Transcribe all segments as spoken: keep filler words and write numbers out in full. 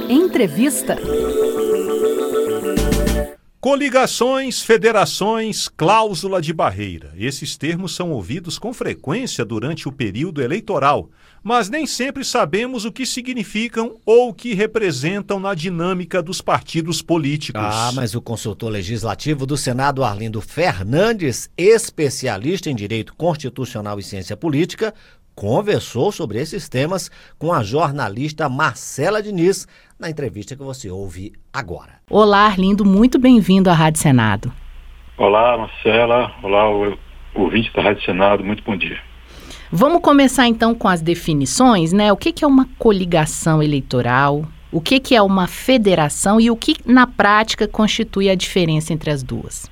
Entrevista. Coligações, federações, cláusula de barreira. Esses termos são ouvidos com frequência durante o período eleitoral, mas nem sempre sabemos o que significam ou o que representam na dinâmica dos partidos políticos. Ah, mas o consultor legislativo do Senado, Arlindo Fernandes, especialista em Direito Constitucional e Ciência Política, conversou sobre esses temas com a jornalista Marcela Diniz, na entrevista que você ouve agora. Olá, Arlindo, muito bem-vindo à Rádio Senado. Olá, Marcela. Olá, o ouvinte da Rádio Senado. Muito bom dia. Vamos começar então com as definições, né? O que, que é uma coligação eleitoral? O que, que é uma federação e o que, na prática, constitui a diferença entre as duas?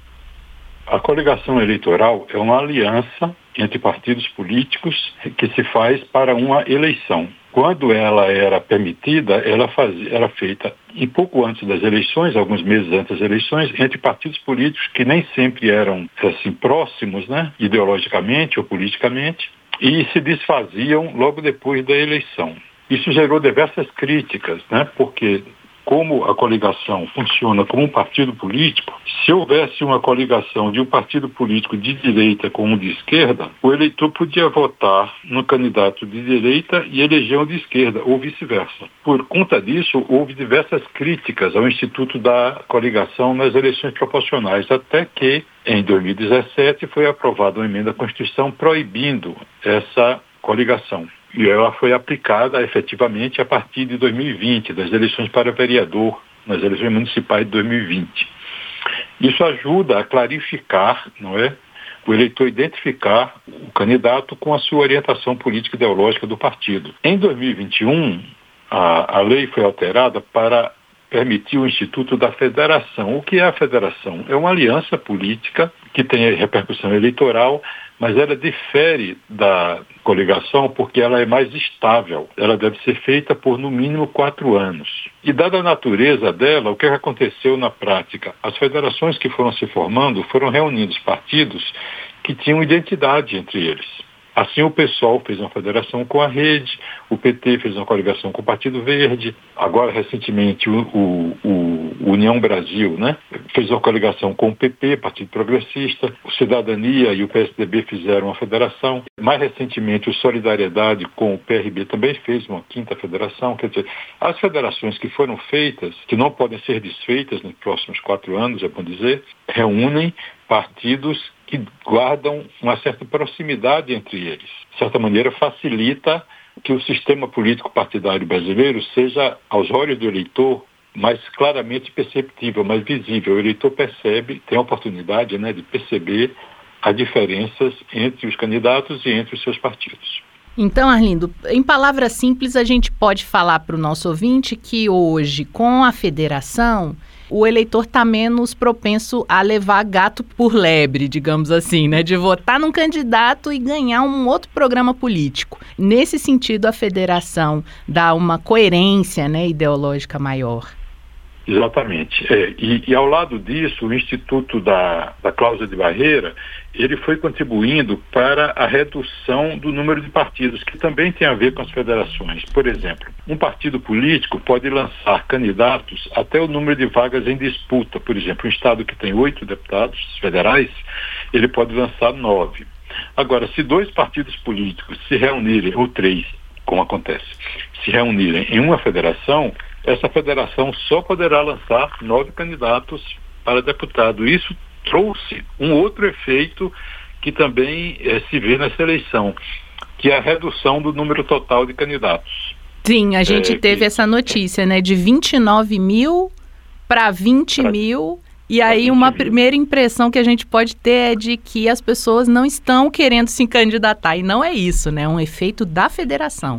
A coligação eleitoral é uma aliança entre partidos políticos que se faz para uma eleição. Quando ela era permitida, ela fazia, era feita um pouco antes das eleições, alguns meses antes das eleições, entre partidos políticos que nem sempre eram assim próximos, né, ideologicamente ou politicamente, e se desfaziam logo depois da eleição. Isso gerou diversas críticas, né, porque como a coligação funciona como um partido político, se houvesse uma coligação de um partido político de direita com um de esquerda, o eleitor podia votar no candidato de direita e eleger um de esquerda, ou vice-versa. Por conta disso, houve diversas críticas ao Instituto da Coligação nas eleições proporcionais, até que, em dois mil e dezessete, foi aprovada uma emenda à Constituição proibindo essa coligação. E ela foi aplicada efetivamente a partir de dois mil e vinte, das eleições para vereador, nas eleições municipais de dois mil e vinte. Isso ajuda a clarificar, não é, o eleitor identificar o candidato com a sua orientação política ideológica do partido. Em dois mil e vinte e um, a, a lei foi alterada para permitir o Instituto da Federação. O que é a federação? É uma aliança política que tem repercussão eleitoral, mas ela difere da coligação porque ela é mais estável. Ela deve ser feita por, no mínimo, quatro anos. E, dada a natureza dela, o que aconteceu na prática? As federações que foram se formando foram reunindo os partidos que tinham identidade entre eles. Assim, o PSOL fez uma federação com a Rede, o P T fez uma coligação com o Partido Verde, agora, recentemente, o, o, o União Brasil, né, fez uma coligação com o P P, Partido Progressista, o Cidadania e o P S D B fizeram uma federação. Mais recentemente, o Solidariedade com o P R B também fez uma quinta federação. Quer dizer, as federações que foram feitas, que não podem ser desfeitas nos próximos quatro anos, é bom dizer, reúnem partidos que guardam uma certa proximidade entre eles. De certa maneira, facilita que o sistema político partidário brasileiro seja, aos olhos do eleitor, mais claramente perceptível, mais visível. O eleitor percebe, tem a oportunidade, né, de perceber as diferenças entre os candidatos e entre os seus partidos. Então, Arlindo, em palavras simples, a gente pode falar para o nosso ouvinte que hoje, com a federação, o eleitor está menos propenso a levar gato por lebre, digamos assim, né? De votar num candidato e ganhar um outro programa político. Nesse sentido, a federação dá uma coerência, né, ideológica maior. Exatamente. É, e, e ao lado disso, o Instituto da, da Cláusula de Barreira, ele foi contribuindo para a redução do número de partidos, que também tem a ver com as federações. Por exemplo, um partido político pode lançar candidatos até o número de vagas em disputa. Por exemplo, um estado que tem oito deputados federais, ele pode lançar nove. Agora, se dois partidos políticos se reunirem, ou três, como acontece, se reunirem em uma federação, essa federação só poderá lançar nove candidatos para deputado. Isso trouxe um outro efeito que também eh, se vê nessa eleição, que é a redução do número total de candidatos. Sim, a gente é, teve que, essa notícia, né, de vinte e nove mil para vinte mil, e aí uma primeira impressão que a gente pode ter é de que as pessoas não estão querendo se candidatar, e não é isso, né, é um efeito da federação.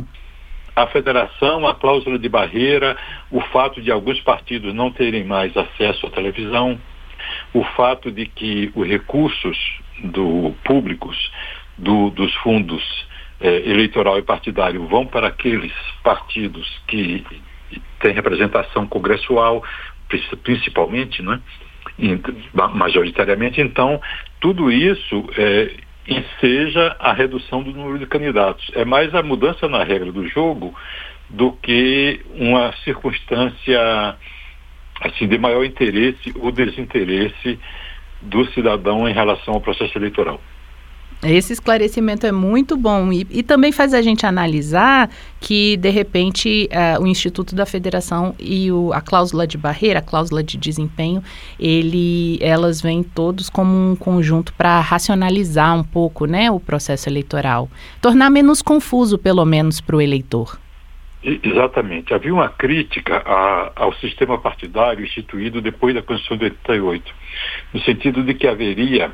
A federação, a cláusula de barreira, o fato de alguns partidos não terem mais acesso à televisão, o fato de que os recursos do, públicos do, dos fundos eh, eleitoral e partidário vão para aqueles partidos que têm representação congressual, principalmente, né, majoritariamente. Então, tudo isso é, enseja a redução do número de candidatos. É mais a mudança na regra do jogo do que uma circunstância assim, de maior interesse ou desinteresse do cidadão em relação ao processo eleitoral. Esse esclarecimento é muito bom e, e também faz a gente analisar que, de repente, uh, o Instituto da Federação e o, a cláusula de barreira, a cláusula de desempenho, ele, elas vêm todos como um conjunto para racionalizar um pouco, né, o processo eleitoral, tornar menos confuso, pelo menos, para o eleitor. Exatamente. Havia uma crítica a, ao sistema partidário instituído depois da Constituição de oitenta e oito, no sentido de que haveria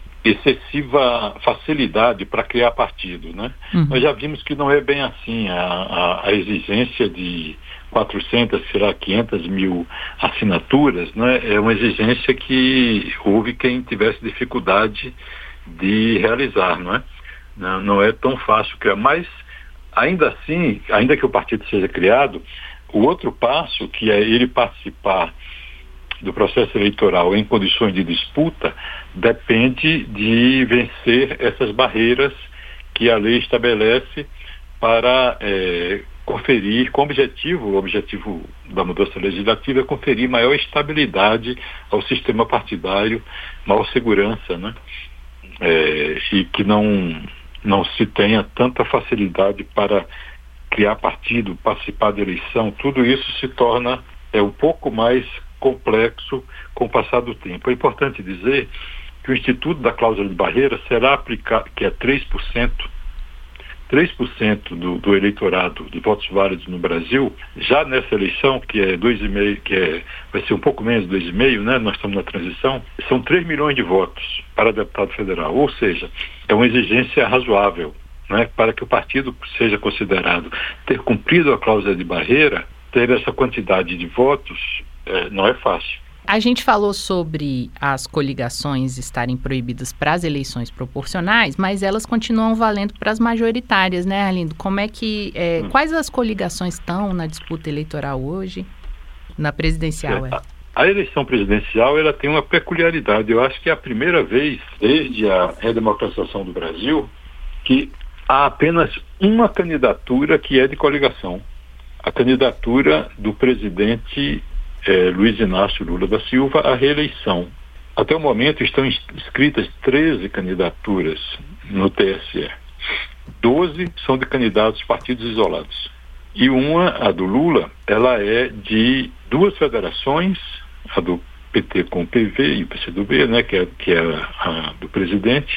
excessiva facilidade para criar partido, né? Uhum. Nós já vimos que não é bem assim. A, a, a exigência de quatrocentas, será quinhentas mil assinaturas, né? É uma exigência que houve quem tivesse dificuldade de realizar, não é? Não, não é tão fácil criar, mas ainda assim, ainda que o partido seja criado, o outro passo, que é ele participar do processo eleitoral em condições de disputa, depende de vencer essas barreiras que a lei estabelece para é, conferir, com objetivo, o objetivo da mudança legislativa é conferir maior estabilidade ao sistema partidário, maior segurança, né? É, e que não, não se tenha tanta facilidade para criar partido, participar da eleição. Tudo isso se torna é, um pouco mais complexo com o passar do tempo. É importante dizer que o Instituto da Cláusula de Barreira será aplicado, que é três por cento, três por cento do, do eleitorado de votos válidos no Brasil, já nessa eleição, que é dois vírgula cinco, que é, vai ser um pouco menos de dois vírgula cinco, né? Nós estamos na transição, são três milhões de votos para deputado federal, ou seja, é uma exigência razoável, né? Para que o partido seja considerado ter cumprido a cláusula de barreira, ter essa quantidade de votos, É, não é fácil. A gente falou sobre as coligações estarem proibidas para as eleições proporcionais, mas elas continuam valendo para as majoritárias, né, Arlindo? Como é que, é, hum. Quais as coligações estão na disputa eleitoral hoje? Na presidencial, é. é. A, a eleição presidencial, ela tem uma peculiaridade. Eu acho que é a primeira vez, desde a redemocratização do Brasil, que há apenas uma candidatura que é de coligação. A candidatura do presidente É, Luiz Inácio Lula da Silva à reeleição. Até o momento estão inscritas treze candidaturas no T S E. doze são de candidatos partidos isolados. E uma, a do Lula, ela é de duas federações, a do P T com o P V e o P C do B, né, que é, que é a do presidente,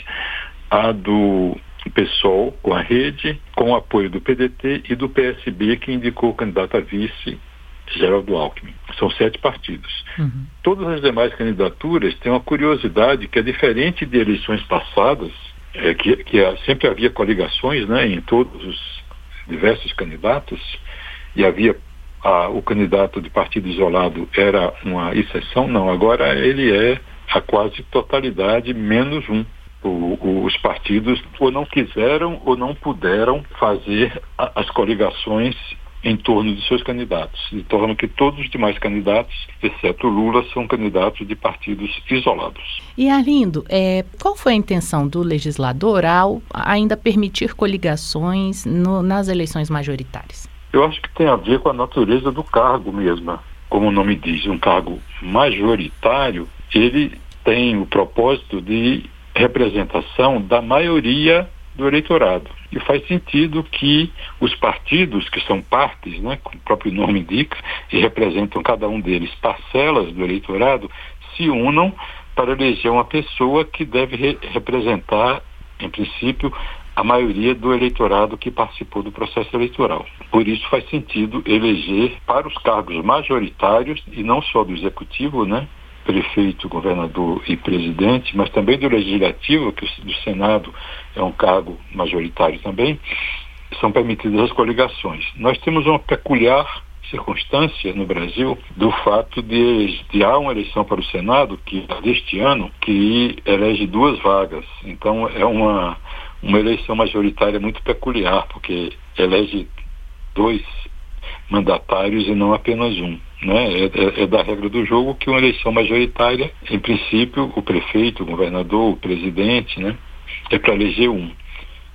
a do PSOL com a Rede, com o apoio do P D T e do P S B, que indicou o candidato a vice, Geraldo Alckmin. São sete partidos. Uhum. Todas as demais candidaturas têm uma curiosidade que é diferente de eleições passadas, é, que, que sempre havia coligações, né, em todos os diversos candidatos, e havia a, o candidato de partido isolado era uma exceção. Não, agora ele é a quase totalidade, menos um. O, o, os partidos ou não quiseram ou não puderam fazer a, as coligações em torno de seus candidatos, de torno que todos os demais candidatos, exceto Lula, são candidatos de partidos isolados. E Arlindo, é, qual foi a intenção do legislador ao ainda permitir coligações no, nas eleições majoritárias? Eu acho que tem a ver com a natureza do cargo mesmo. Como o nome diz, um cargo majoritário, ele tem o propósito de representação da maioria do eleitorado. E faz sentido que os partidos, que são partes, né, como o próprio nome indica, e representam cada um deles parcelas do eleitorado, se unam para eleger uma pessoa que deve re- representar, em princípio, a maioria do eleitorado que participou do processo eleitoral. Por isso faz sentido eleger para os cargos majoritários, e não só do executivo, né, prefeito, governador e presidente, mas também do legislativo, que do Senado é um cargo majoritário também, são permitidas as coligações. Nós temos uma peculiar circunstância no Brasil do fato de, de há uma eleição para o Senado, que deste ano, que elege duas vagas. Então é uma, uma eleição majoritária muito peculiar, porque elege dois mandatários e não apenas um. Né? É, é, é da regra do jogo que uma eleição majoritária, em princípio, o prefeito, o governador, o presidente, né, é para eleger um.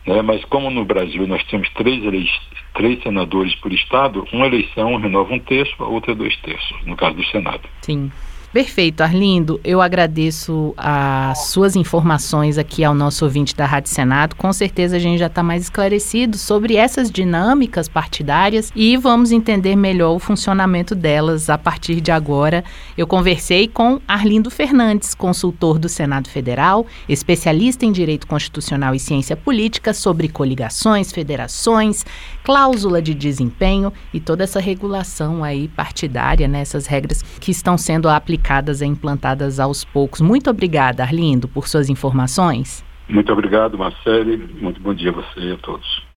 né? Mas como no Brasil nós temos três, elei- três senadores por estado, uma eleição renova um terço, a outra dois terços, no caso do Senado. Sim. Perfeito, Arlindo. Eu agradeço as suas informações aqui ao nosso ouvinte da Rádio Senado. Com certeza a gente já está mais esclarecido sobre essas dinâmicas partidárias e vamos entender melhor o funcionamento delas a partir de agora. Eu conversei com Arlindo Fernandes, consultor do Senado Federal, especialista em Direito Constitucional e Ciência Política, sobre coligações, federações, cláusula de desempenho e toda essa regulação aí partidária, né, essas regras que estão sendo aplicadas e implantadas aos poucos. Muito obrigada, Arlindo, por suas informações. Muito obrigado, Marcele. Muito bom dia a você e a todos.